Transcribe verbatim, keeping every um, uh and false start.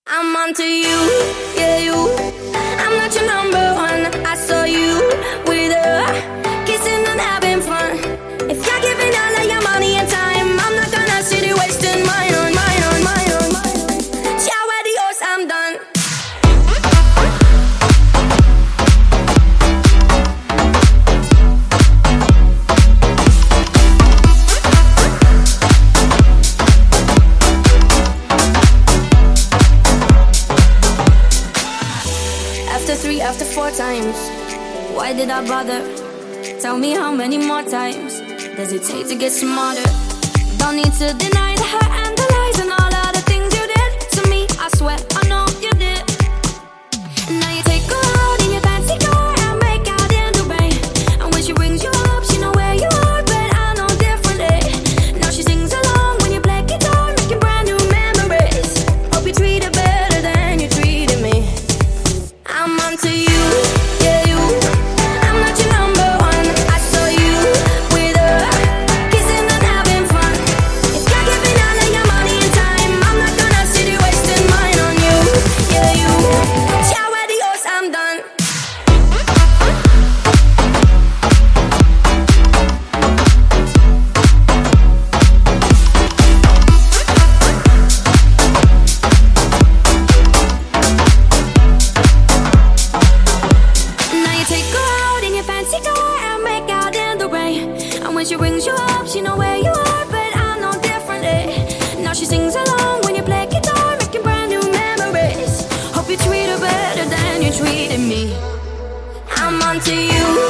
I'm onto you, yeah you. I'm not your number one. I saw you with her, kissing and having fun. If you're giving all of your money and time, I'm not gonna sit here wasting mine on mine on mine on mine. Ciao, adios, I'm done. After three, after four times, why did I bother? Tell me how many more times does it take to get smarter? Don't need to deny the hurt and the lies and all of the things you did to me. I swear I know you did. And now you take her out in your fancy car and make out in the rain. And when she brings you up, she know where you are, but I know differently. Now she sings along when you play guitar, making brand new memories. Hope you treat her better than you treated me. I'm onto you, yeah you. I'm not your number one. I saw you with her, kissing and having fun. If you're giving all of your money and time, I'm not gonna sit here wasting mine on you, yeah you. Ciao, adios, I'm done. Now you take her out in your fancy car and make out in the rain. And when she rings you up, she know where you are, but I know differently. Now she sings along when you play guitar, making brand new memories. Hope you treat her better than you treated me. I'm onto you.